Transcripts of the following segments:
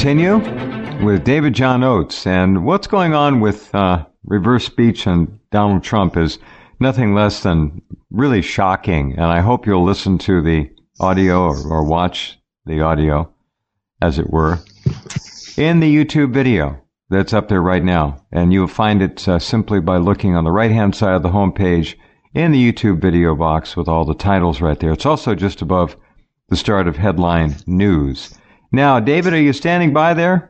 continue with David John Oates. And what's going on with reverse speech and Donald Trump is nothing less than really shocking. And I hope you'll listen to the audio or watch the audio, as it were, in the YouTube video that's up there right now. And you'll find it simply by looking on the right-hand side of the homepage in the YouTube video box with all the titles right there. It's also just above the start of headline news. Now, David, are you standing by there?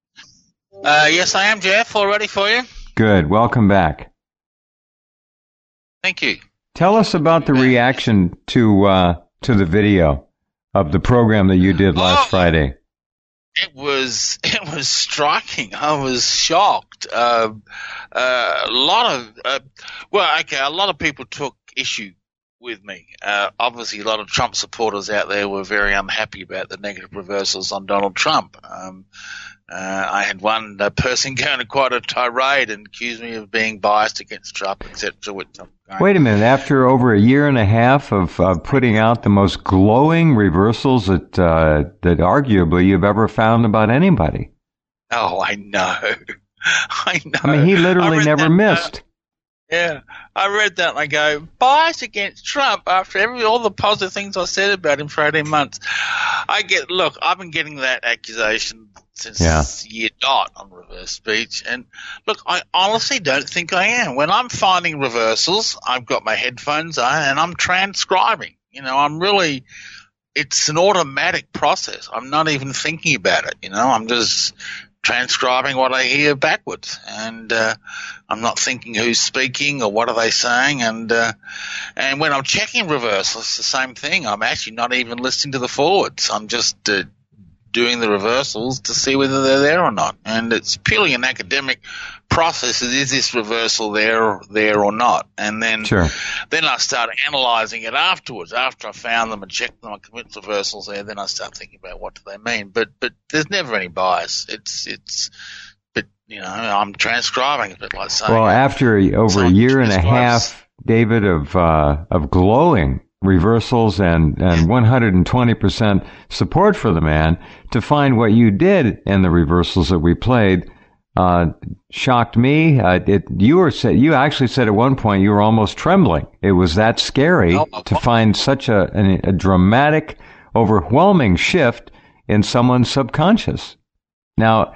Yes, I am, Jeff. All ready for you? Good. Welcome back. Thank you. Tell us about the reaction to the video of the program that you did last Friday. It was striking. I was shocked. A lot of people took issue with me. Obviously, a lot of Trump supporters out there were very unhappy about the negative reversals on Donald Trump. I had one person go into quite a tirade and accuse me of being biased against Trump, etc. Wait a minute. After over a year and a half of putting out the most glowing reversals that arguably you've ever found about anybody. Oh, I know. I mean, he literally never missed. Yeah, I read that and I go, bias against Trump after all the positive things I said about him for 18 months. I've been getting that accusation since year dot on reverse speech. And look, I honestly don't think I am. When I'm finding reversals, I've got my headphones on and I'm transcribing. It's an automatic process. I'm not even thinking about it. I'm just transcribing what I hear backwards, and I'm not thinking who's speaking or what are they saying. And when I'm checking reversals, it's the same thing. I'm actually not even listening to the forwards. I'm just doing the reversals to see whether they're there or not. And it's purely an academic process. Is this reversal there or not? And then I start analysing it afterwards. After I found them and checked them, I commit reversals there. Then I start thinking about what do they mean. But there's never any bias. But I'm transcribing. A bit like saying. Well, after over a year and a half, David, of glowing reversals and 120% support for the man, to find what you did in the reversals that we played shocked me. You actually said at one point you were almost trembling. It was that scary to find such a dramatic, overwhelming shift in someone's subconscious. Now,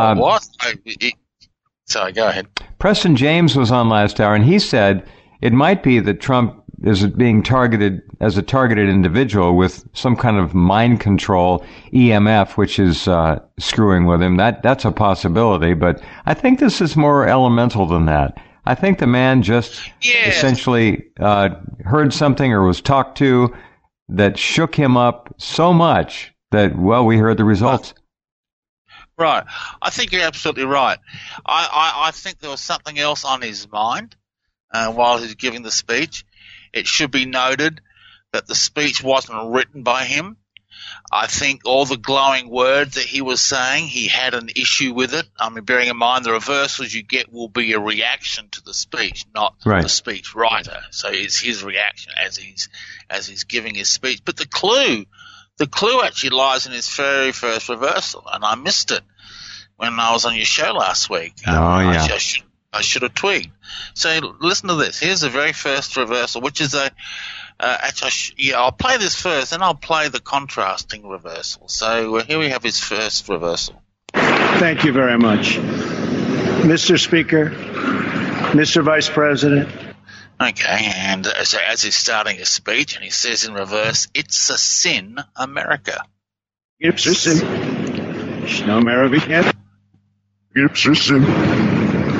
sorry, go ahead. Preston James was on last hour, and he said it might be that Trump is being targeted as a targeted individual with some kind of mind control, EMF, which is screwing with him. That's a possibility, but I think this is more elemental than that. I think the man just essentially heard something or was talked to that shook him up so much that, we heard the results. Right. I think you're absolutely right. I think there was something else on his mind while he was giving the speech. It should be noted that the speech wasn't written by him. I think all the glowing words that he was saying, he had an issue with it. I mean, bearing in mind the reversals you get will be a reaction to the speech, not the speech writer. So it's his reaction as he's giving his speech. But the clue actually lies in his very first reversal, and I missed it when I was on your show last week. I should have tweaked. So listen to this. Here's the very first reversal, which is I'll play this first, and I'll play the contrasting reversal. So here we have his first reversal. Thank you very much. Mr. Speaker, Mr. Vice President. Okay, and so as he's starting his speech, and he says in reverse, "It's a sin, America." It's a sin. America. It's a sin.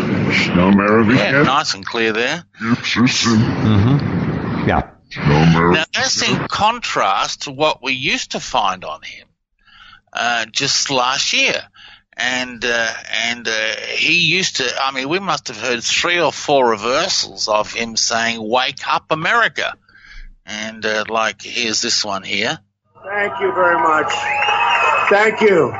Nice and clear there. Mm-hmm. Yeah. Now that's in contrast to what we used to find on him just last year, and he used to. I mean, we must have heard 3 or 4 reversals of him saying, "Wake up, America," and here's this one here. Thank you very much. Thank you.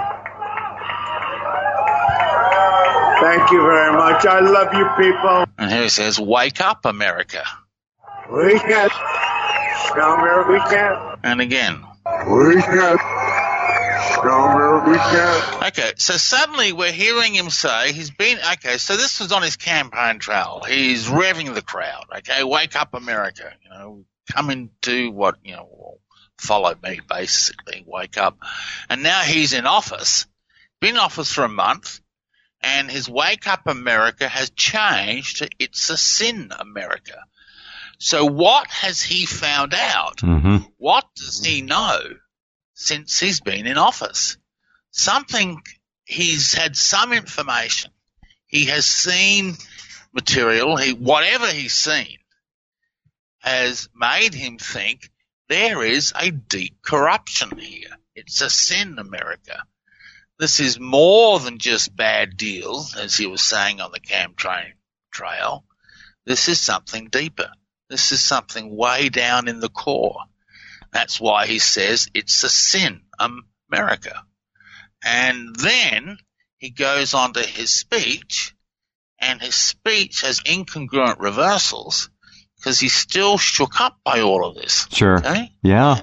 Thank you very much. I love you people. And here he says, "Wake up, America." We can. America, we can. And again. We can. Okay, so suddenly we're hearing him say so this was on his campaign trail. He's revving the crowd, okay, wake up America, come into follow me, basically, wake up. And now he's in office, been in office for a month, and his wake up America has changed to it's a sin America. So what has he found out? Mm-hmm. What does he know since he's been in office? He's had some information. He has seen material. Whatever he's seen has made him think there is a deep corruption here. It's a sin, America. This is more than just bad deals, as he was saying on the campaign trail. This is something deeper. This is something way down in the core. That's why he says it's a sin, America. And then he goes on to his speech, and his speech has incongruent reversals because he's still shook up by all of this. Sure. Okay? Yeah.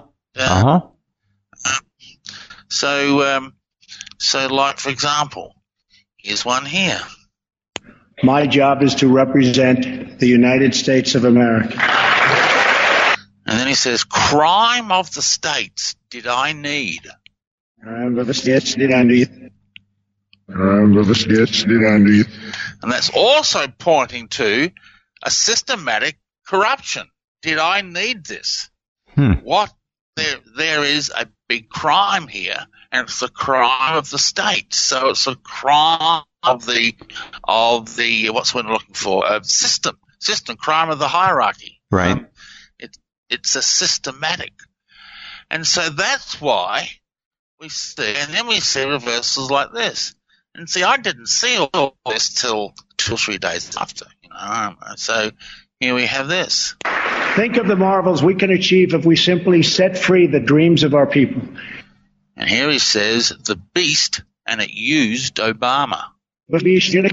So, like, for example, here's one here. My job is to represent the United States of America. And then he says, crime of the states did I need. Crime of the states did I need. And that's also pointing to a systematic corruption. Did I need this? What? There is a big crime here, and it's the crime of the states. So it's a crime of the what's what we're looking for? System, crime of the hierarchy. Right. It's a systematic. And so that's why we see, and then we see reversals like this. And see, I didn't see all this till 2 or 3 days after, So here we have this. Think of the marvels we can achieve if we simply set free the dreams of our people. And here he says, the beast, and it used Obama. The beast, you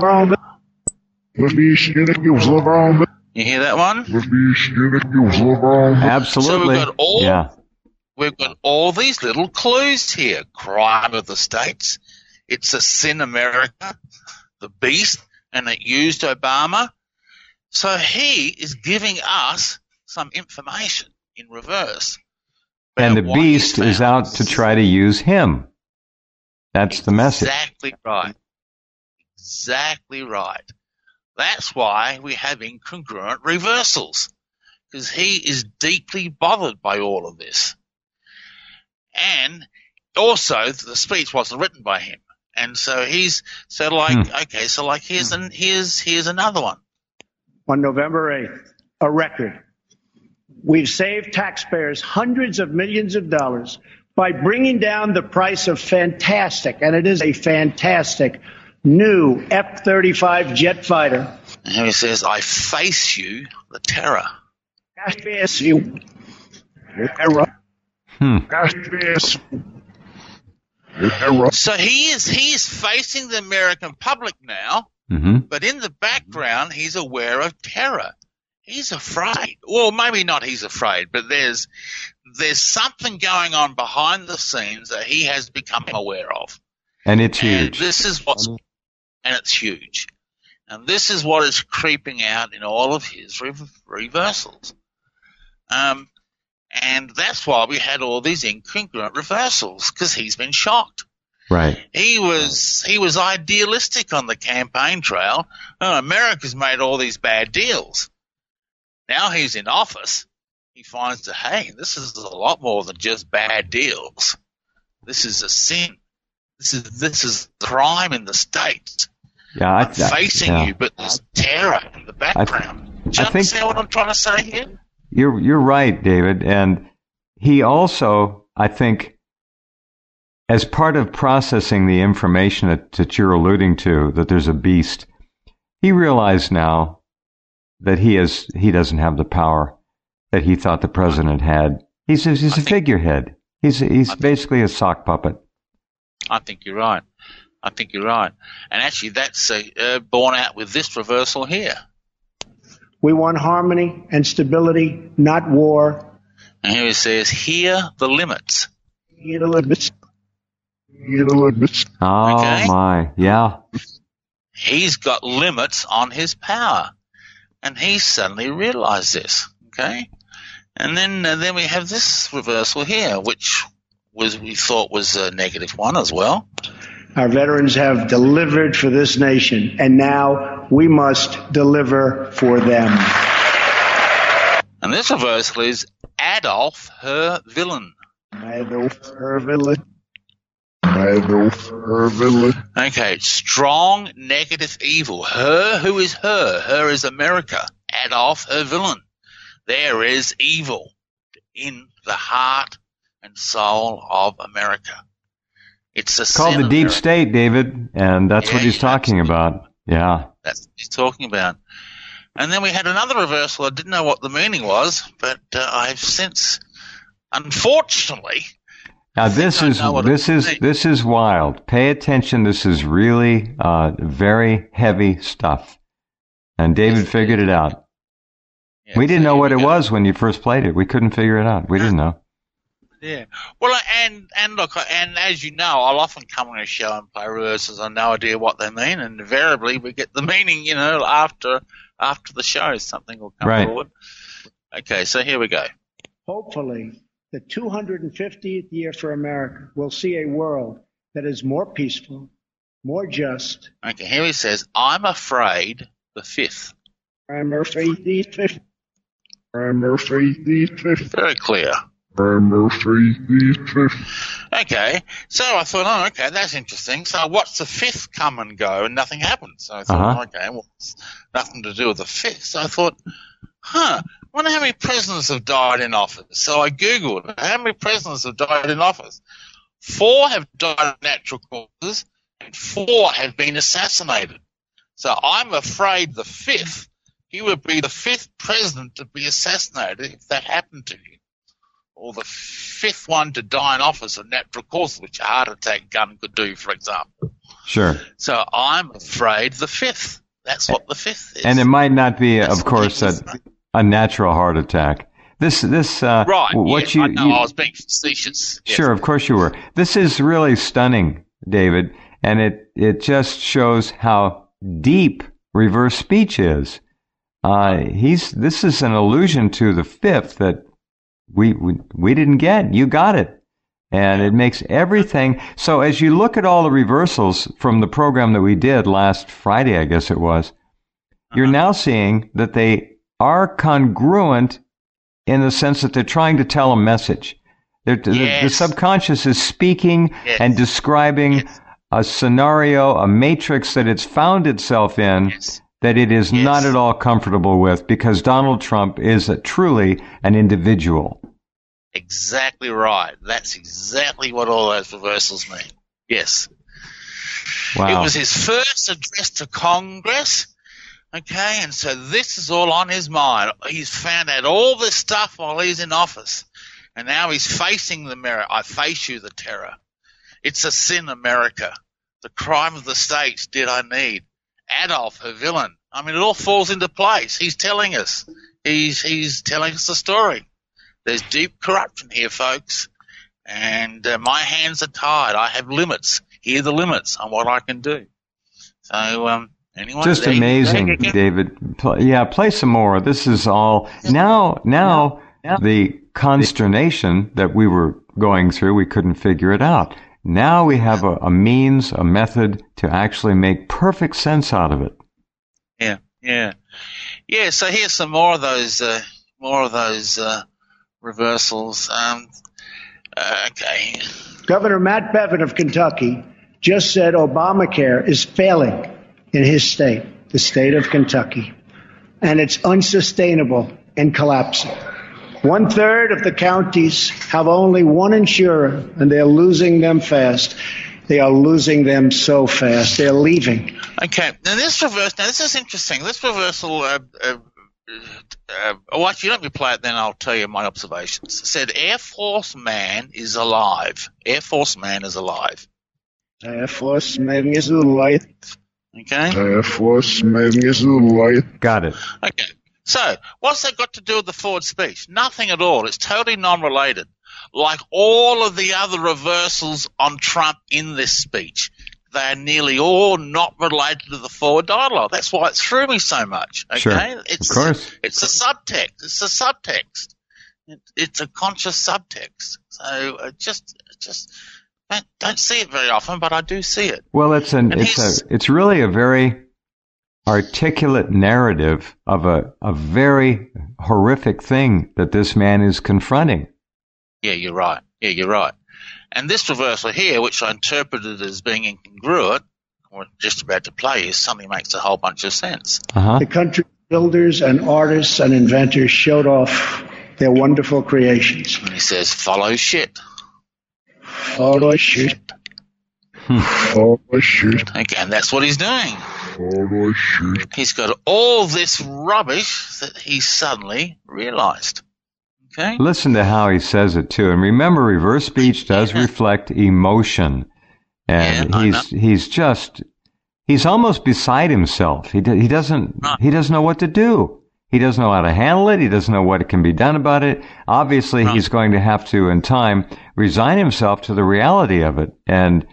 hear that one? Absolutely. So we've got all these little clues here. Crime of the states. It's a sin, America. The beast, and it used Obama. So he is giving us some information in reverse. And the beast is out to try to use him. That's the message. Exactly right. Exactly right. That's why we have incongruent reversals, because he is deeply bothered by all of this. And also, the speech wasn't written by him. And so here's another one. On November 8th, a record. We've saved taxpayers hundreds of millions of dollars by bringing down the price of fantastic, and it is a fantastic, new F-35 jet fighter. And here he says, I face you, the terror. I face you. So he is facing the American public now, but in the background he's aware of terror. He's afraid. Well, maybe not he's afraid, but there's something going on behind the scenes that he has become aware of. And it's huge. And it's huge. And this is what is creeping out in all of his reversals. And that's why we had all these incongruent reversals, because he's been shocked. Right. He was idealistic on the campaign trail. Oh, America's made all these bad deals. Now he's in office. He finds that, hey, this is a lot more than just bad deals. This is a sin. This is crime in the states. Yeah, I'm facing you, but there's terror in the background. Do you understand what I'm trying to say here? You're right, David. And he also, I think, as part of processing the information that you're alluding to, that there's a beast, he realized now that he doesn't have the power that he thought the president had. He's a figurehead. He's basically a sock puppet. I think you're right. And actually, that's borne out with this reversal here. We want harmony and stability, not war. And here he says, here the limits. Here the limits. Oh, Okay? my. Yeah. He's got limits on his power. And he suddenly realized this. Okay? And then we have this reversal here, which we thought was a negative one as well. Our veterans have delivered for this nation, and now we must deliver for them. And this reversal is Adolf, her villain. Adolf, her villain. Okay, strong, negative evil. Her, who is her? Her is America. Adolf, her villain. There is evil in the heart and soul of America. It's a Called sin the deep America. state, David, and that's what he's talking about. Yeah. That's what he's talking about. And then we had another reversal. I didn't know what the meaning was, but I've since, unfortunately, Now this is wild. Pay attention. This is really very heavy stuff. And David figured it out. Yeah, We didn't so know here what we it go. was when you first played it. We couldn't figure it out. We didn't know. Yeah. Well, and look, and as you know, I'll often come on a show and play reversals. I have no idea what they mean, and invariably we get the meaning, after the show. Something will come Right. forward. Okay, so here we go. Hopefully, the 250th year for America will see a world that is more peaceful, more just. Okay, here he says, "I'm afraid the fifth." I'm afraid the fifth. Very clear. Okay, so I thought, okay, that's interesting. So what's the fifth come and go and nothing happened? So I thought, okay, well, it's nothing to do with the fifth. So I thought, I wonder how many presidents have died in office. So I Googled how many presidents have died in office. 4 have died of natural causes and 4 have been assassinated. So I'm afraid the fifth, he would be the 5th president to be assassinated if that happened to him. Or the 5th one to die in office of natural causes, which a heart attack gun could do, for example. Sure. So I'm afraid the 5th. That's what the 5th is. And it might not be, That's of course, a natural heart attack. This right. what I know, I was being facetious. Yes. Sure, of course you were. This is really stunning, David, and it just shows how deep reverse speech is. This is an allusion to the 5th that we didn't get. You got it. And it makes everything. So as you look at all the reversals from the program that we did last Friday, I guess it was, you're now seeing that they are congruent in the sense that they're trying to tell a message. The subconscious is speaking and describing a scenario, a matrix that it's found itself in that it is not at all comfortable with, because Donald Trump is truly an individual. Exactly right. That's exactly what all those reversals mean. Yes. Wow. It was his first address to Congress. Okay, and so this is all on his mind. He's found out all this stuff while he's in office. And now he's facing the mirror. I face you, the terror. It's a sin, America. The crime of the states did I need. Adolf, her villain. I mean, it all falls into place. He's telling us. He's telling us the story. There's deep corruption here, folks. And my hands are tied. I have limits. Here are the limits on what I can do. So, anyway. Just amazing, David. Play some more. This is all. Now, the consternation that we were going through, we couldn't figure it out. Now we have a means, a method to actually make perfect sense out of it. Yeah, so here's some more of those reversals. Okay. Governor Matt Bevin of Kentucky just said Obamacare is failing in his state, the state of Kentucky, and it's unsustainable and collapsing. 1/3 of the counties have only one insurer, and they're losing them fast. They are losing them so fast. They're leaving. Okay. Now this is interesting. This reversal, actually, let me play it, then I'll tell you my observations. It said, Air Force Man is alive. Air Force Man is alive. Air Force Man is alive. Okay. Air Force Man is alive. Got it. Okay. So, what's that got to do with the forward speech? Nothing at all. It's totally non-related. like all of the other reversals on Trump in this speech, they're nearly all not related to the forward dialogue. That's why it threw me so much. Okay, sure. Of course, it's a subtext. It's a subtext. It's a conscious subtext. So just don't see it very often, but I do see it. Well, it's really a very articulate narrative of a very horrific thing that this man is confronting. Yeah, you're right. And this reversal here, which I interpreted as being incongruent, or just about to play, is suddenly makes a whole bunch of sense. Uh-huh. The country builders and artists and inventors showed off their wonderful creations. And he says, follow shit. Follow shit. Follow shit. Okay, and that's what he's doing. Follow shit. He's got all this rubbish that he suddenly realized. Okay? Listen to how he says it, too. And remember, reverse speech does reflect emotion. And he's almost beside himself. He doesn't know what to do. He doesn't know how to handle it. He doesn't know what can be done about it. Obviously, he's going to have to, in time, resign himself to the reality of it. And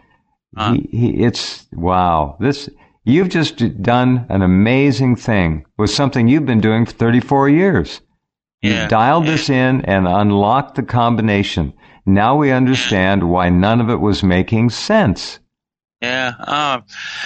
wow. You've just done an amazing thing with something you've been doing for 34 years. You dialed this in and unlocked the combination. Now we understand why none of it was making sense. Yeah,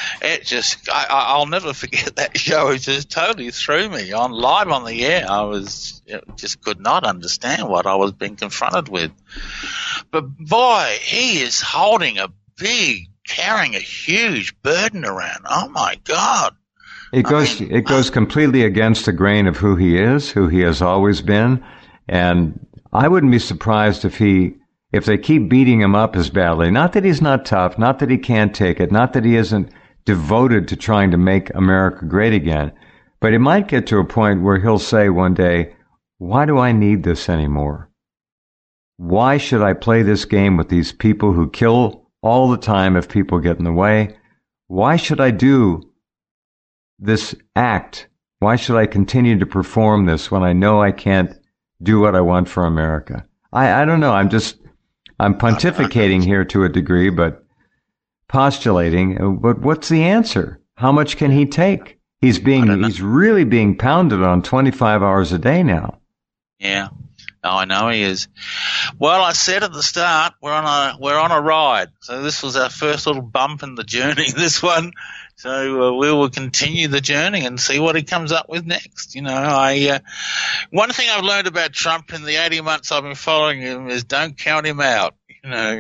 I'll never forget that show. It just totally threw me live on the air. Just could not understand what I was being confronted with. But boy, he is carrying a huge burden around. Oh my God. It goes completely against the grain of who he is, who he has always been. And I wouldn't be surprised if they keep beating him up as badly. Not that he's not tough, not that he can't take it, not that he isn't devoted to trying to make America great again. But it might get to a point where he'll say one day, why do I need this anymore? Why should I play this game with these people who kill all the time if people get in the way? Why should I do this act? Why should I continue to perform this when I know I can't do what I want for America? I don't know. I'm pontificating here to a degree, but postulating. But what's the answer? How much can he take? He's really being pounded on 25 hours a day now. Yeah. Oh, I know he is. Well, I said at the start, we're on a ride. So this was our first little bump in the journey, this one. So we will continue the journey and see what he comes up with next. You know, one thing I've learned about Trump in the 80 months I've been following him is don't count him out. You know,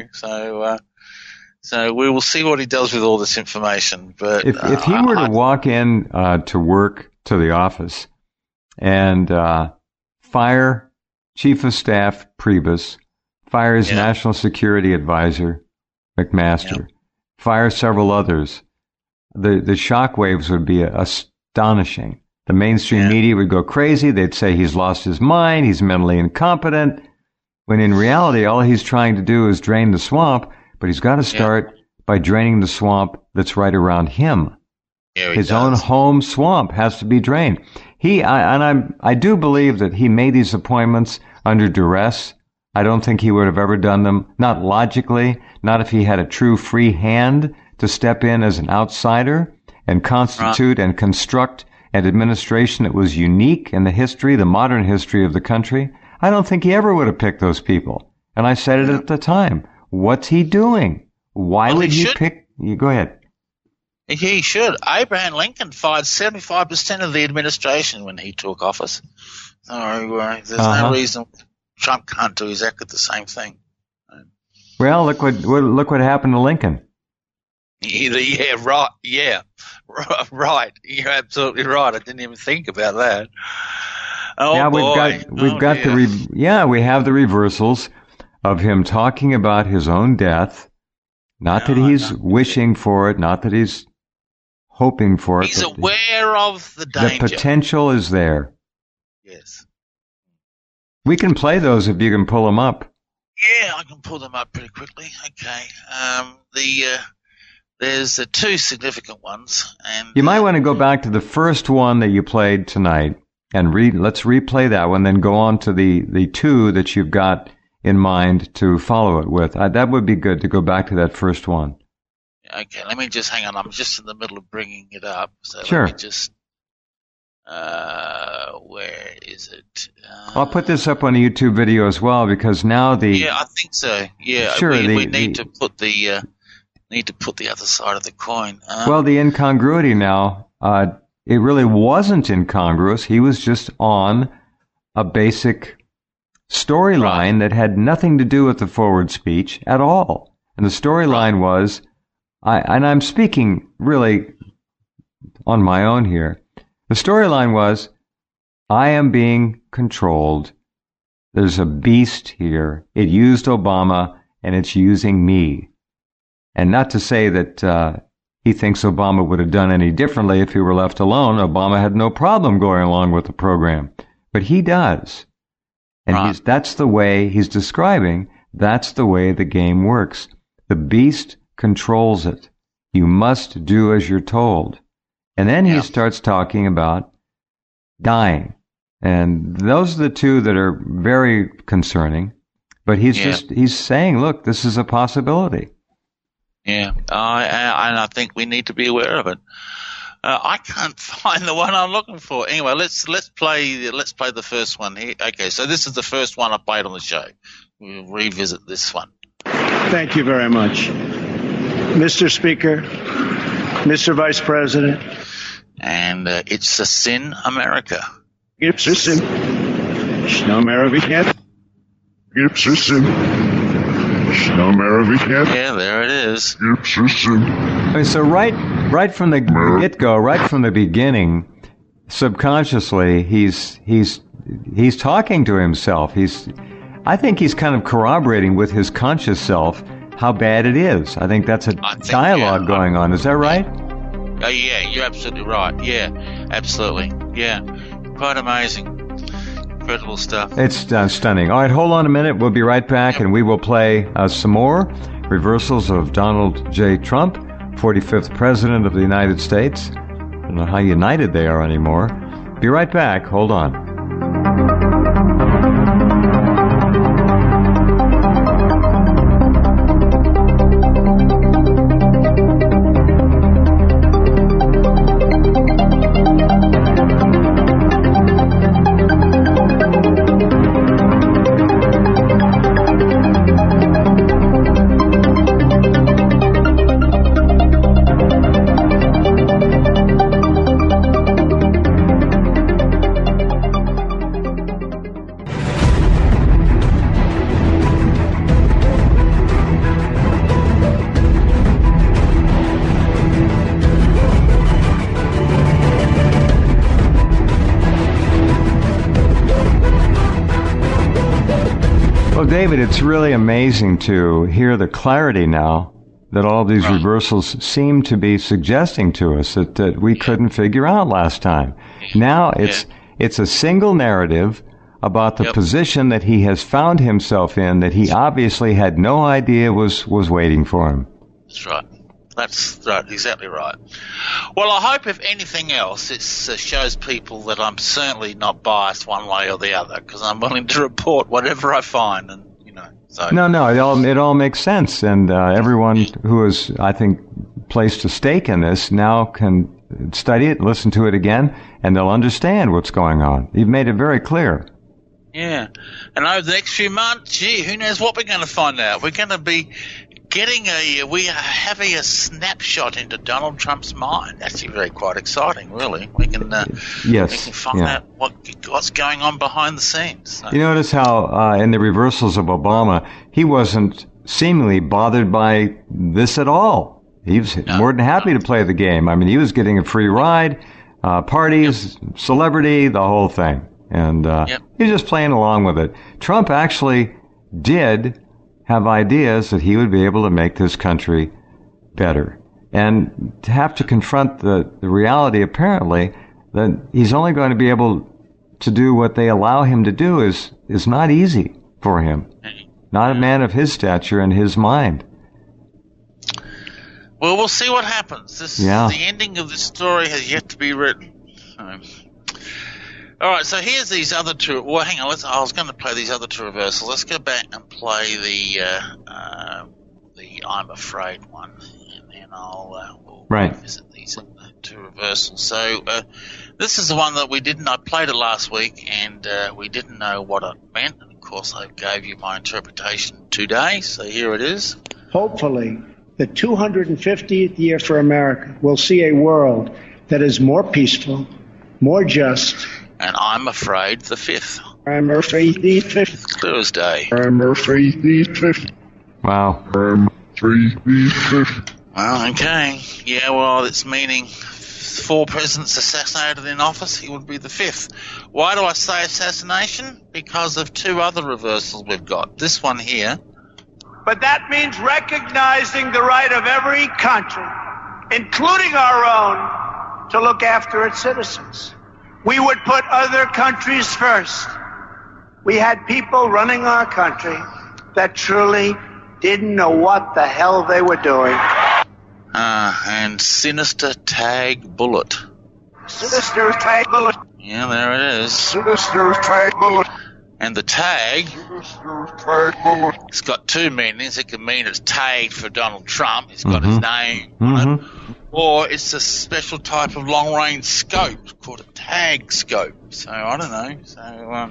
so we will see what he does with all this information. But if he were to walk in to work to the office and fire Chief of Staff Priebus, fire his National Security Advisor McMaster, fire several others, the shockwaves would be astonishing. The mainstream media would go crazy. They'd say he's lost his mind, he's mentally incompetent, when in reality all he's trying to do is drain the swamp, but he's got to start by draining the swamp that's right around him. His own home swamp has to be drained. I do believe that he made these appointments under duress. I don't think he would have ever done them, not logically, not if he had a true free hand to step in as an outsider and constitute and construct an administration that was unique in the modern history of the country. I don't think he ever would have picked those people. And I said it at the time. What's he doing? Why would he pick? You go ahead. He should. Abraham Lincoln fired 75% of the administration when he took office. So there's no reason Trump can't do exactly the same thing. Well, look what happened to Lincoln. Right. Right. You're absolutely right. I didn't even think about that. Oh, we have the reversals of him talking about his own death. Not that he's wishing for it, not that he's hoping for it. He's aware of the danger. The potential is there. Yes. We can play those if you can pull them up. Yeah, I can pull them up pretty quickly. Okay. There's two significant ones, and you might want to go back to the first one that you played tonight and let's replay that one. Then go on to the two that you've got in mind to follow it with. That would be good to go back to that first one. Okay, let me just hang on. I'm just in the middle of bringing it up. So Sure. Let me just. Where is it? I'll put this up on a YouTube video as well because now Yeah, I think so. Yeah, Sure, we need to put the other side of the coin. Well, the incongruity now, it really wasn't incongruous. He was just on a basic storyline that had nothing to do with the forward speech at all. And the storyline was, I'm speaking really on my own here. The storyline was, I am being controlled. There's a beast here. It used Obama, and it's using me. And not to say that he thinks Obama would have done any differently if he were left alone. Obama had no problem going along with the program. But he does. And that's the way he's describing, that's the way the game works. The beast controls it. You must do as you're told. And then he starts talking about dying. And those are the two that are very concerning. But he's saying, look, this is a possibility. Yeah, and I think we need to be aware of it. I can't find the one I'm looking for. Anyway, let's play the first one here. Okay, so this is the first one I played on the show. We'll revisit this one. Thank you very much, Mr. Speaker, Mr. Vice President. And it's a sin, America. It's a sin. America. It's a sin. America. Yeah, there it is. It's a sin. I mean, so right from the get-go, right from the beginning, subconsciously, he's talking to himself. I think he's kind of corroborating with his conscious self how bad it is. I think that's a dialogue going on. Is that right? Oh, yeah, you're absolutely right. Yeah, absolutely. Yeah, quite amazing. Incredible stuff. It's stunning. All right, hold on a minute. We'll be right back, and we will play some more reversals of Donald J. Trump, 45th President of the United States. I don't know how united they are anymore. Be right back. Hold on. David, it's really amazing to hear the clarity now that all these reversals seem to be suggesting to us that we couldn't figure out last time. Now it's a single narrative about the position that he has found himself in that he obviously had no idea was waiting for him. That's right. That's right, exactly right. Well, I hope, if anything else, it shows people that I'm certainly not biased one way or the other, because I'm willing to report whatever I find, and so. No, it all makes sense, and everyone who has, I think, placed a stake in this now can study it, listen to it again, and they'll understand what's going on. You've made it very clear. Yeah, and over the next few months, gee, who knows what we're going to find out? We're going to be we are having a snapshot into Donald Trump's mind. That's very quite exciting, really. We can find out what's going on behind the scenes. So. You notice how in the reversals of Obama, he wasn't seemingly bothered by this at all. He was more than happy to play the game. I mean, he was getting a free ride, parties, celebrity, the whole thing. And he was just playing along with it. Trump actually did have ideas that he would be able to make this country better. And to have to confront the reality, apparently, that he's only going to be able to do what they allow him to do is not easy for him. Not a man of his stature and his mind. Well, we'll see what happens. The ending of this story has yet to be written. All right, so here's these other two. Well, hang on. I was going to play these other two reversals. Let's go back and play the I'm Afraid one, and then we'll visit these two reversals. So this is the one that I played it last week, and we didn't know what it meant. And of course, I gave you my interpretation today. So here it is. Hopefully, the 250th year for America will see a world that is more peaceful, more just. And I'm afraid the 5th. I'm afraid the 5th. Thursday. I'm afraid the 5th. Wow. I'm afraid the 5th. Well, okay. Yeah, well, it's meaning 4 presidents assassinated in office. He would be the 5th. Why do I say assassination? Because of 2 other reversals we've got. This one here. But that means recognizing the right of every country, including our own, to look after its citizens. We would put other countries first. We had people running our country that truly didn't know what the hell they were doing. And Sinister Tag Bullet. Sinister Tag Bullet. Yeah, there it is. Sinister Tag Bullet. And the tag, it's got 2 meanings. It can mean it's tagged for Donald Trump. It's got his name on it. Or it's a special type of long-range scope. It's called a tag scope. So, I don't know. So,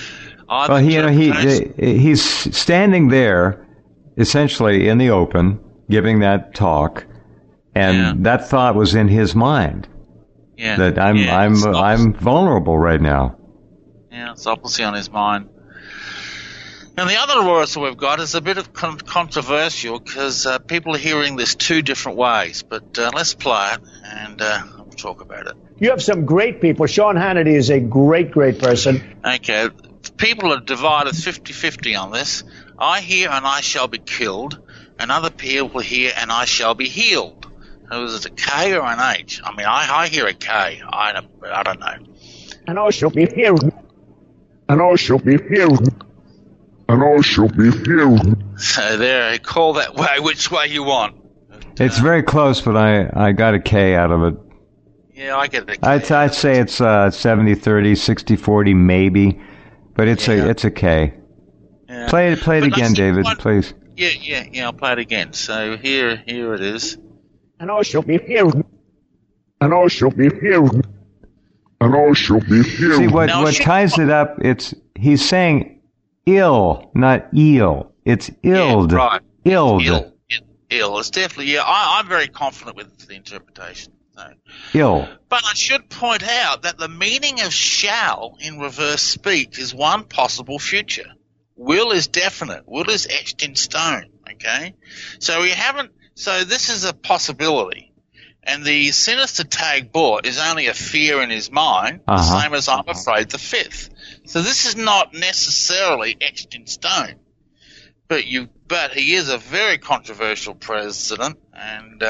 well, he's standing there, essentially in the open, giving that talk, and that thought was in his mind. Yeah. That I'm vulnerable right now. Yeah, it's obviously on his mind. And the other reversal we've got is a bit of controversial because people are hearing this 2 different ways. But let's play it and we'll talk about it. You have some great people. Sean Hannity is a great, great person. Okay, people are divided 50-50 on this. I hear and I shall be killed, and other people hear and I shall be healed. So is it a K or an H? I mean, I hear a K. I don't know. And I shall be healed. And I shall be healed. And I shall be healed. So there, call that way which way you want. It's very close, but I got a K out of it. Yeah, I get a K. I'd say it's 70-30, 60-40 maybe, but it's a K. Yeah. Play it again, David, please. Yeah, I'll play it again. So here it is. And I shall be healed. And I shall be healed. And I shall be healed. See, what ties it up, he's saying ill, not eel. It's illed. Yeah, right. Illed. Ill. It's definitely, I'm very confident with the interpretation. So. Ill. But I should point out that the meaning of shall in reverse speech is one possible future. Will is definite. Will is etched in stone. Okay? So this is a possibility. And the sinister tag bullet is only a fear in his mind, the same as I'm afraid the 5th. So this is not necessarily etched in stone. But he is a very controversial president, and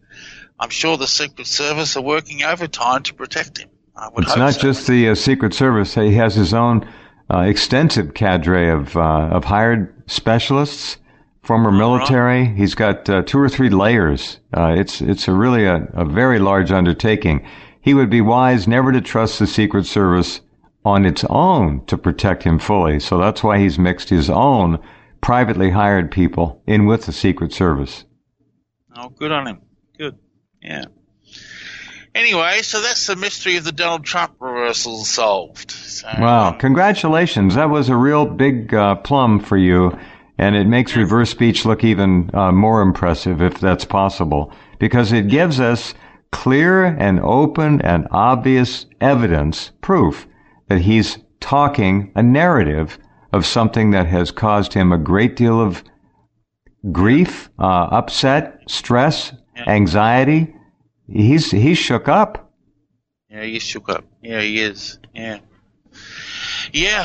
I'm sure the Secret Service are working overtime to protect him. It's not just the Secret Service. He has his own extensive cadre of hired specialists. Former military, he's got 2 or 3 layers. It's really a very large undertaking. He would be wise never to trust the Secret Service on its own to protect him fully. So that's why he's mixed his own privately hired people in with the Secret Service. Oh, good on him. Good. Yeah. Anyway, so that's the mystery of the Donald Trump reversal solved. So, wow. Congratulations. That was a real big plum for you. And it makes reverse speech look even more impressive, if that's possible, because it gives us clear and open and obvious evidence, proof, that he's talking a narrative of something that has caused him a great deal of grief, upset, stress, anxiety. He's shook up. Yeah, he's shook up. Yeah, he is. Yeah. Yeah.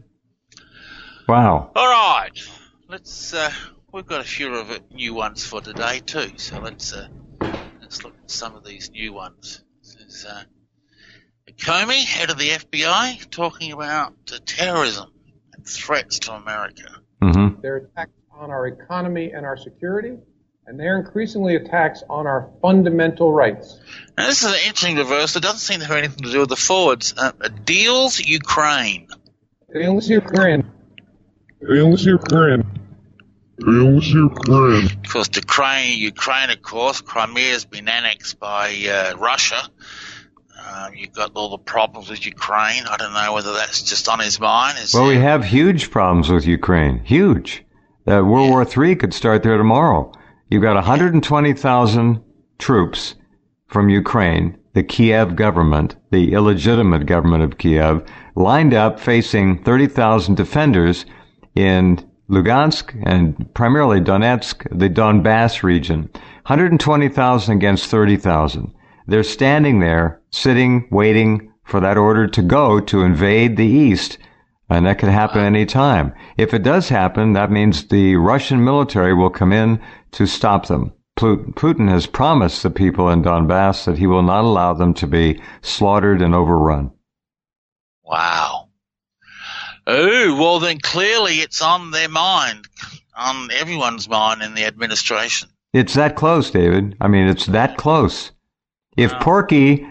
Wow. All right. We've got a few new ones for today too, so let's look at some of these new ones. This is Comey, head of the FBI, talking about terrorism and threats to America. Mm-hmm. They're attacks on our economy and our security, and they're increasingly attacks on our fundamental rights. Now, this is an interesting reverse. It doesn't seem to have anything to do with the forwards. Deals Ukraine. Deals Ukraine. Deals Ukraine. Deals Ukraine. Of course, Ukraine, of course. Crimea's been annexed by Russia. You've got all the problems with Ukraine. I don't know whether that's just on his mind. Well, we have huge problems with Ukraine. Huge. World War III could start there tomorrow. You've got 120,000 troops from Ukraine, the Kiev government, the illegitimate government of Kiev, lined up facing 30,000 defenders in Lugansk and primarily Donetsk, the Donbass region. 120,000 against 30,000. They're standing there, sitting, waiting for that order to go to invade the east, and that could happen any time. If it does happen, that means the Russian military will come in to stop them. Putin has promised the people in Donbass that he will not allow them to be slaughtered and overrun. Wow. Oh, well then clearly it's on their mind, on everyone's mind in the administration. It's that close, David. I mean, it's that close. If Porky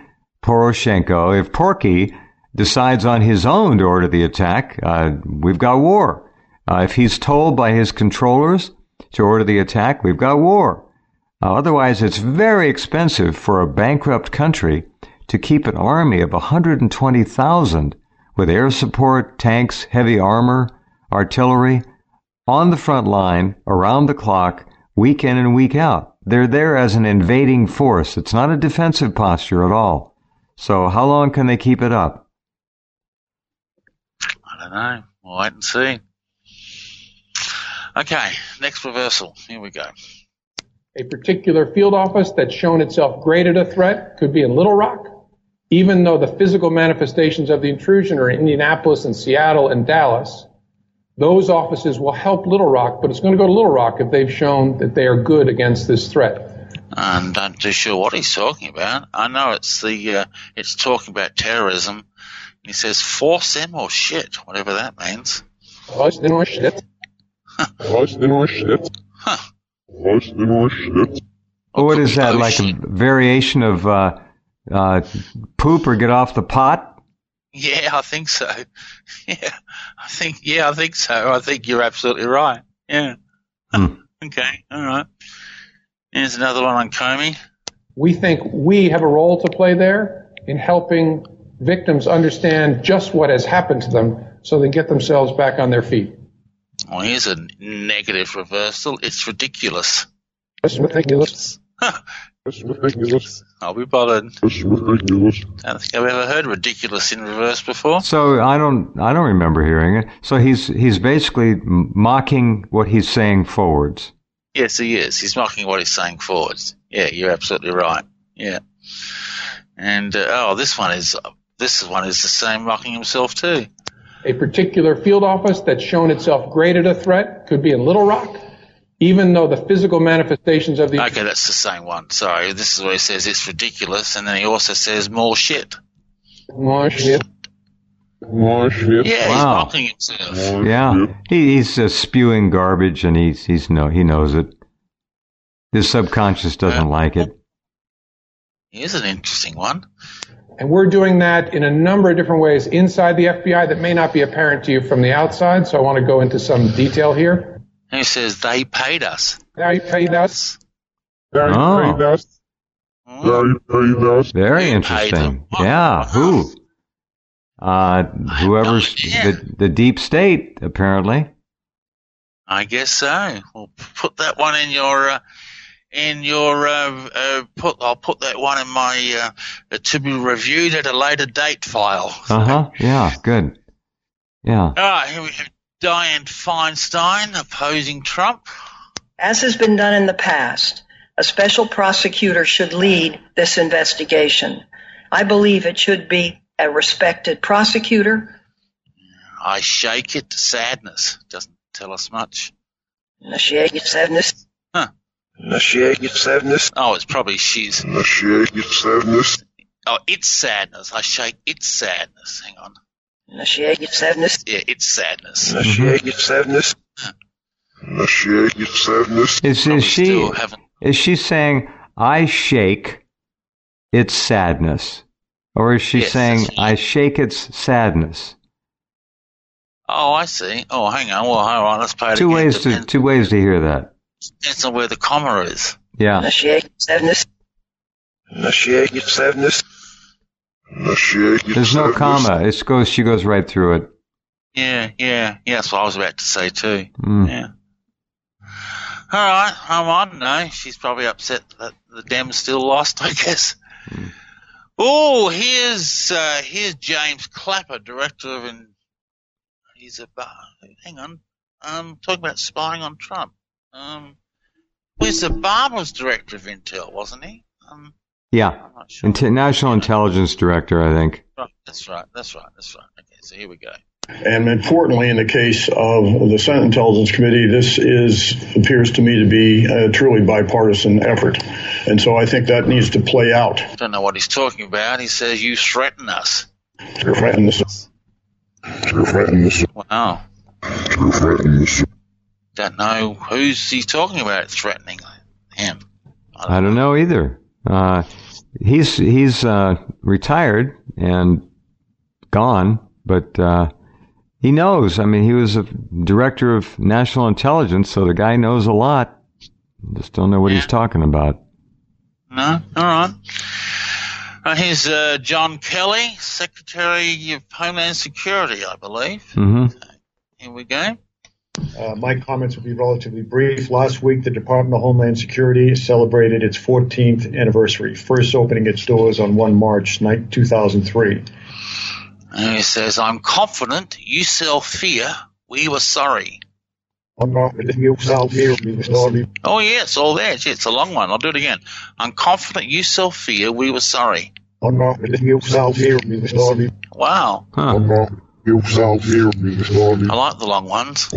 decides on his own to order the attack, we've got war. If he's told by his controllers to order the attack, we've got war. Otherwise, it's very expensive for a bankrupt country to keep an army of 120,000 with air support, tanks, heavy armor, artillery, on the front line, around the clock, week in and week out. They're there as an invading force. It's not a defensive posture at all. So how long can they keep it up? I don't know. We'll wait and see. Okay, next reversal. Here we go. A particular field office that's shown itself great at a threat could be in Little Rock, even though the physical manifestations of the intrusion are in Indianapolis and Seattle and Dallas. Those offices will help Little Rock, but it's going to go to Little Rock if they've shown that they are good against this threat. I'm not too sure what he's talking about. I know it's talking about terrorism. He says force them or shit, whatever that means. Force them or shit. Force them or shit. Huh. Force them or shit. Well, what is that, like a variation of poop or get off the pot? Yeah, I think so. I think so. I think you're absolutely right. Yeah. Okay, all right. Here's another one on Comey. We think we have a role to play there in helping victims understand just what has happened to them so they get themselves back on their feet. Well, here's a negative reversal. It's ridiculous. It's ridiculous. It's ridiculous. I'll be bothered. It's ridiculous. I don't think I've ever heard ridiculous in reverse before. So I don't remember hearing it. So he's basically mocking what he's saying forwards. Yes, he is. He's mocking what he's saying forwards. Yeah, you're absolutely right. Yeah. And this one is the same, mocking himself too. A particular field office that's shown itself great at a threat could be in Little Rock, even though the physical manifestations of the... Okay, that's the same one. Sorry, this is where he says it's ridiculous, and then he also says more shit. More shit. More shit. Yeah, Wow. he's mocking himself. More Yeah, shit. he's spewing garbage, and he knows it. His subconscious doesn't like it. Here's an interesting one. And we're doing that in a number of different ways inside the FBI that may not be apparent to you from the outside, so I want to go into some detail here. He says they paid us. They paid us. Very Oh. paid us. Very paid us. Very Who paid interesting. them? Yeah, who? Whoever's idea. the deep state, apparently. I guess so. We'll put that one in your. I'll put that one in my to be reviewed at a later date file. Yeah, good. Yeah. All right, here we have Dianne Feinstein opposing Trump. As has been done in the past, a special prosecutor should lead this investigation. I believe it should be a respected prosecutor. I shake it to sadness. Doesn't tell us much. Initiate sadness. Huh. Initiate sadness. Oh, it's probably she's. Initiate sadness. Oh, it's sadness. I shake its sadness. Hang on. Initiate sadness. Yeah, it's sadness. Initiate sadness. Initiate sadness. Is Probably she? still haven't. Is she saying, I shake its sadness? Or is she saying, I shake its sadness? Oh, I see. Oh, hang on. Well, all right, let's play it Two again. two ways to hear that. Depends on where the comma is. Yeah. I shake its sadness. I shake its sadness. I shake its There's no sadness. comma. She goes right through it. Yeah. That's what I was about to say too. Mm. Yeah. All right. I don't know. She's probably upset that the Dems still lost, I guess. Mm. Oh, here's James Clapper, director of. Hang on. Talking about spying on Trump. Where's Obama was director of Intel, wasn't he? Yeah. I'm not sure. National Intelligence Director, I think. Right, that's right. Okay, so here we go. And importantly, in the case of the Senate Intelligence Committee, this appears to me to be a truly bipartisan effort. And so I think that needs to play out. Don't know what he's talking about. He says, you threaten us. To threaten us. Wow. Don't know who's he talking about threatening him. I don't know either. He's retired and gone, but he knows. I mean, he was a director of national intelligence, so the guy knows a lot. Just don't know what he's talking about. No? All right. Here's John Kelly, Secretary of Homeland Security, I believe. Mm-hmm. Here we go. My comments will be relatively brief. Last week, the Department of Homeland Security celebrated its 14th anniversary, first opening its doors on 1 March 2003. And he says, I'm confident you sell fear. We were sorry. Oh, yes, all there. Gee, it's a long one. I'll do it again. I'm confident you sell fear. We were sorry. Wow. Huh. I like the long ones.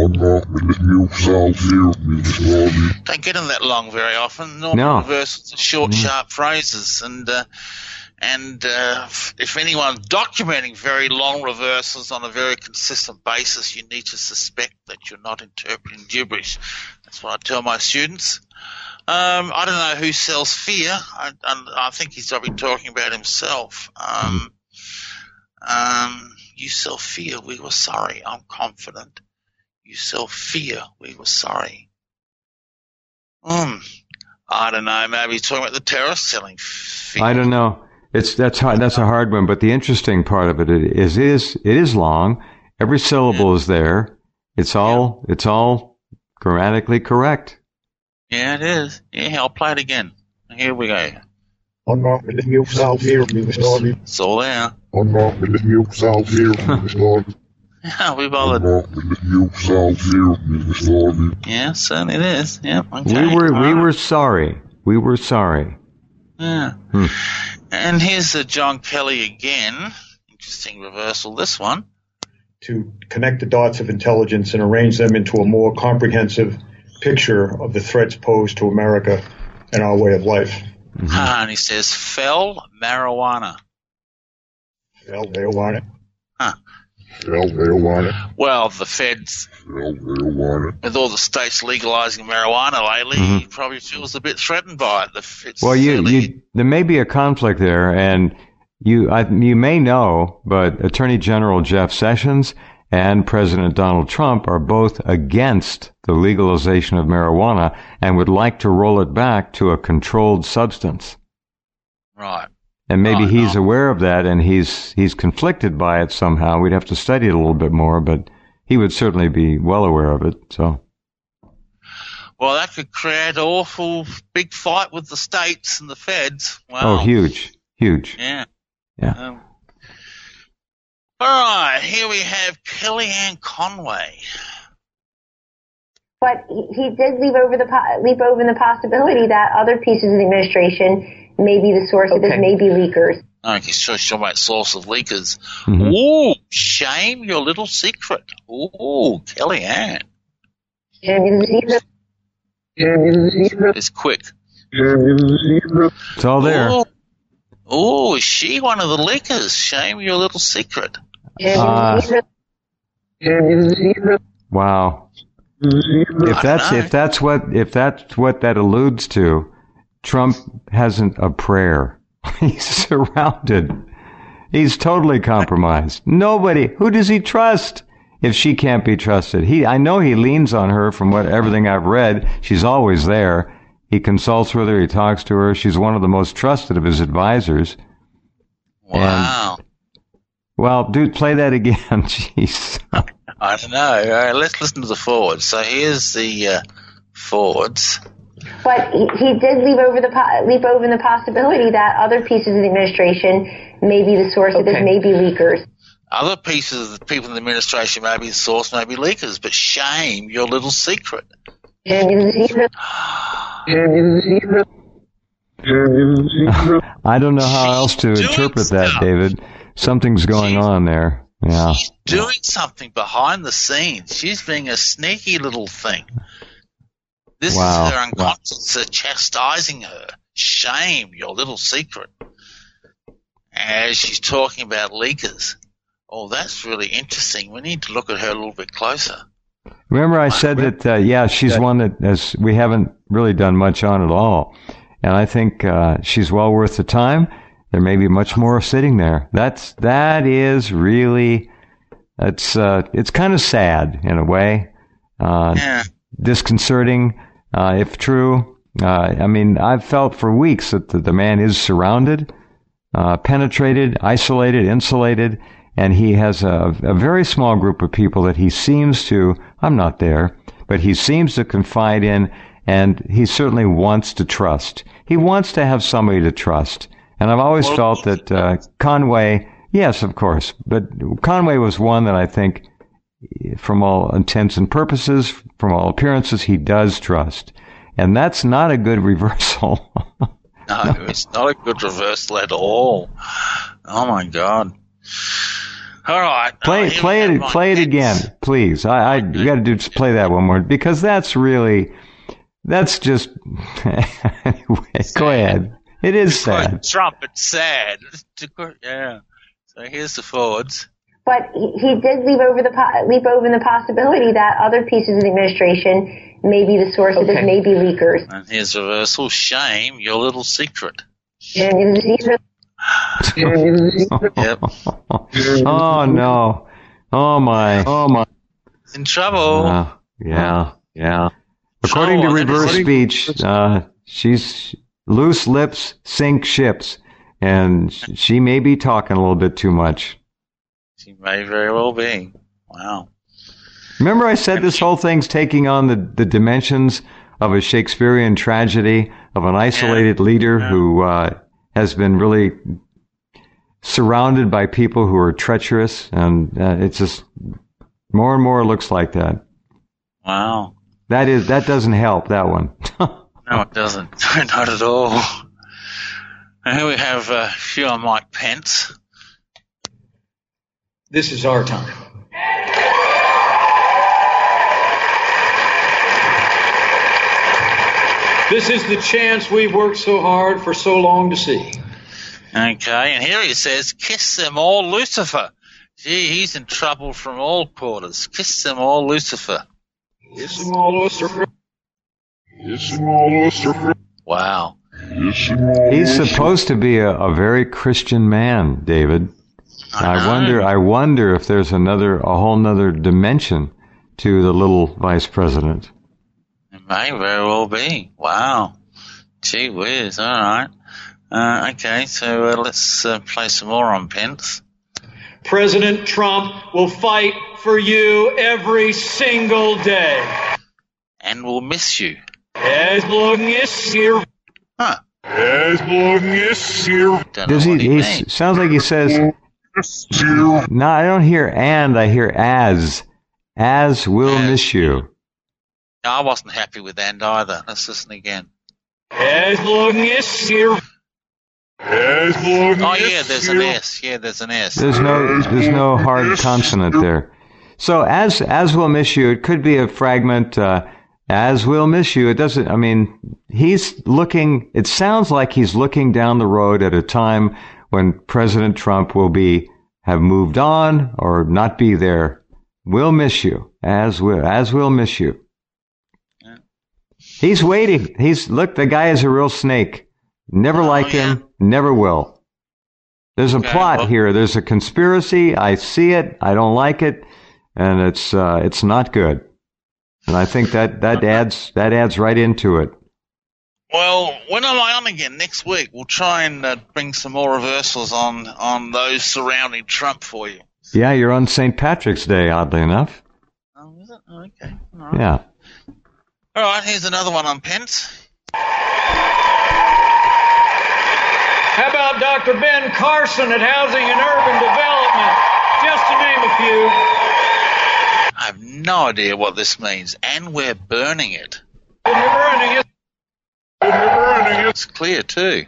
Don't get them that long very often. Normally reversals are short, sharp phrases. And if anyone's documenting very long reversals on a very consistent basis, you need to suspect that you're not interpreting gibberish. That's what I tell my students. I don't know who sells fear. I think he's probably talking about himself. You sell fear. We were sorry. I'm confident. You sell fear. We were sorry. I don't know. Maybe he's talking about the terrorists selling fear. I don't know. That's a hard one, but the interesting part of it is long. Every syllable is there. It's all grammatically correct. Yeah, it is. Yeah, I'll play it again. Here we go. It's all there. Yeah, we bothered. Yeah, certainly it is. Yeah, okay. We were sorry. We were sorry. Yeah. And here's John Kelly again. Interesting reversal, this one. To connect the dots of intelligence and arrange them into a more comprehensive picture of the threats posed to America and our way of life. Mm-hmm. And he says, fell marijuana. Fell marijuana. Huh. Fell marijuana. Well, the feds, Fell marijuana. with all the states legalizing marijuana lately, he probably feels a bit threatened by it. Well, there may be a conflict there, and you may know, but Attorney General Jeff Sessions and President Donald Trump are both against the legalization of marijuana and would like to roll it back to a controlled substance. Right. And maybe he's aware of that, and he's conflicted by it somehow. We'd have to study it a little bit more, but he would certainly be well aware of it. So, well, that could create an awful big fight with the states and the feds. Wow. Oh, huge. Yeah. All right, here we have Kellyanne Conway. But he did leap over the possibility that other pieces of the administration may be the source of this, may be leakers. Okay, so she's talking about source of leakers. Mm-hmm. Ooh, shame your little secret. Ooh, Kellyanne. It's quick. It's all there. Ooh, is she one of the leakers? Shame your little secret. Wow. If that's what that alludes to, Trump hasn't a prayer. He's surrounded. He's totally compromised. Nobody. Who does he trust if she can't be trusted? I know he leans on her from everything I've read. She's always there. He consults with her. He talks to her. She's one of the most trusted of his advisors. Wow. Well, dude, play that again. Jeez. I don't know. All right, let's listen to the forwards. So here's the forwards. But he did leap over the possibility that other pieces of the administration may be the source of this, may be leakers. Other pieces of the people in the administration may be the source, may be leakers, but shame your little secret. I don't know how else to interpret that, David. Something's going on there. Yeah. She's doing something behind the scenes. She's being a sneaky little thing. This is her unconscious chastising her. Shame your little secret. As she's talking about leakers. Oh, that's really interesting. We need to look at her a little bit closer. Remember I said that, she's one that we haven't really done much on at all. And I think she's well worth the time. There may be much more sitting there. That is really, it's kind of sad in a way. Disconcerting, if true. I mean, I've felt for weeks that the man is surrounded, penetrated, isolated, insulated, and he has a very small group of people that he seems to, I'm not there, but he seems to confide in, and he certainly wants to trust. He wants to have somebody to trust. And I've always felt that Conway, yes, of course, but Conway was one that I think, from all intents and purposes, from all appearances, he does trust. And that's not a good reversal. No, it's not a good reversal at all. Oh, my God. All right. Play it again, please. You got to play that one more, because that's just, anyway, go ahead. It is sad. Trump, it's sad. Yeah. So here's the forwards. But he did leap over the possibility that other pieces of the administration may be the source of this, may be leakers. And here's reversal. Shame your little secret. Yep. Oh no. Oh my. In trouble. Yeah. According to reverse speech, she's loose lips sink ships, and she may be talking a little bit too much. She may very well be. Wow. Remember I said this whole thing's taking on the dimensions of a Shakespearean tragedy of an isolated leader who has been really surrounded by people who are treacherous, and it's just more and more looks like that. Wow. That doesn't help, that one. No, it doesn't. Not at all. And here we have Sure Mike Pence. This is our time. This is the chance we've worked so hard for so long to see. Okay, and here he says, kiss them all, Lucifer. Gee, he's in trouble from all quarters. Kiss them all, Lucifer. Kiss them all, Lucifer. Kiss them all, Lucifer. Wow. He's supposed to be a very Christian man, David. I wonder if there's a whole nother dimension to the little vice president. It may very well be. Wow. Gee whiz. All right. Okay, so let's play some more on Pence. President Trump will fight for you every single day. And will miss you. As long as you're... Huh. As long as you're... Does he sounds like he says... No, I don't hear and, I hear as. As will miss you. I wasn't happy with and either. Let's listen again. As long as you're... As long oh, yeah, there's an S. Yeah, there's an S. There's no hard consonant there. So as will miss you, it could be a fragment, as will miss you. It doesn't, I mean, it sounds like he's looking down the road at a time when President Trump will have moved on or not be there. Will miss you, as will miss you. He's waiting. Look, the guy is a real snake. Never liked him, never will. There's a plot here. There's a conspiracy. I see it. I don't like it, and it's not good. And I think that adds right into it. Well, when am I on again? Next week. We'll try and bring some more reversals on those surrounding Trump for you. Yeah, you're on St. Patrick's Day, oddly enough. Oh, is it? Oh, okay. All right. Yeah. All right, here's another one on Pence. How about Dr. Ben Carson at Housing and Urban Development? Just to name a few. I have no idea what this means, and we're burning it. We're burning it. It's clear, too.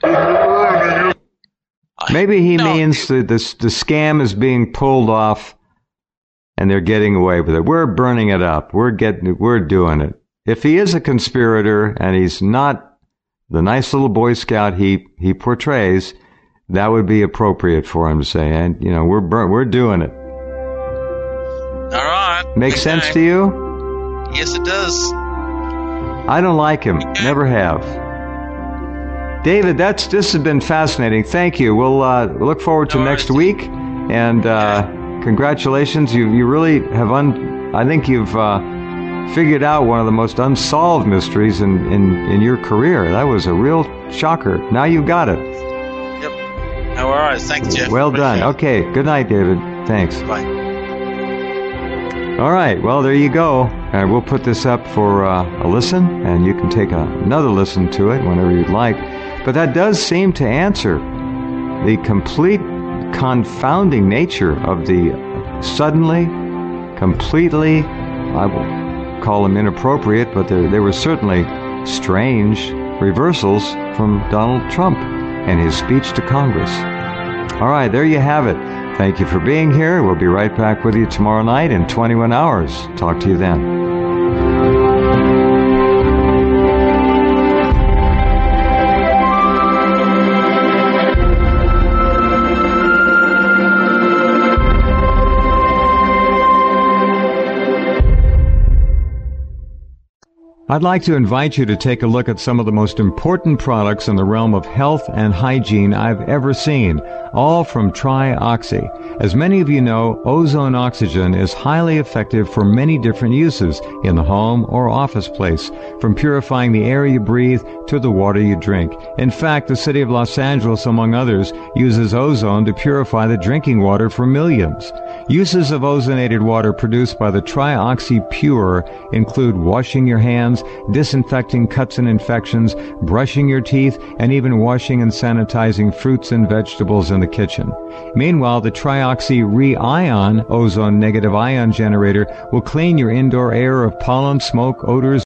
Maybe he means the scam is being pulled off, and they're getting away with it. We're burning it up. We're doing it. If he is a conspirator and he's not the nice little Boy Scout he portrays, that would be appropriate for him to say, and we're doing it. All right. Makes sense to you? Yes, it does. I don't like him. Never have. David, this has been fascinating. Thank you. We'll look forward to next week, and congratulations. You really have I think you've figured out one of the most unsolved mysteries in your career. That was a real shocker. Now you've got it. Yep. No worries. Thanks, Jeff. Well done. Okay. Good night, David. Thanks. Bye. All right. Well, there you go. We'll put this up for a listen, and you can take another listen to it whenever you'd like. But that does seem to answer the complete confounding nature of the suddenly, completely, I will call them inappropriate, but they were certainly strange reversals from Donald Trump and his speech to Congress. All right, there you have it. Thank you for being here. We'll be right back with you tomorrow night in 21 hours. Talk to you then. I'd like to invite you to take a look at some of the most important products in the realm of health and hygiene I've ever seen, all from TriOxy. As many of you know, ozone oxygen is highly effective for many different uses in the home or office place, from purifying the air you breathe to the water you drink. In fact, the city of Los Angeles, among others, uses ozone to purify the drinking water for millions. Uses of ozonated water produced by the TriOxy Pure include washing your hands, disinfecting cuts and infections, brushing your teeth, and even washing and sanitizing fruits and vegetables in the kitchen. Meanwhile, the TriOxy Re-Ion ozone negative ion generator will clean your indoor air of pollen, smoke, odors,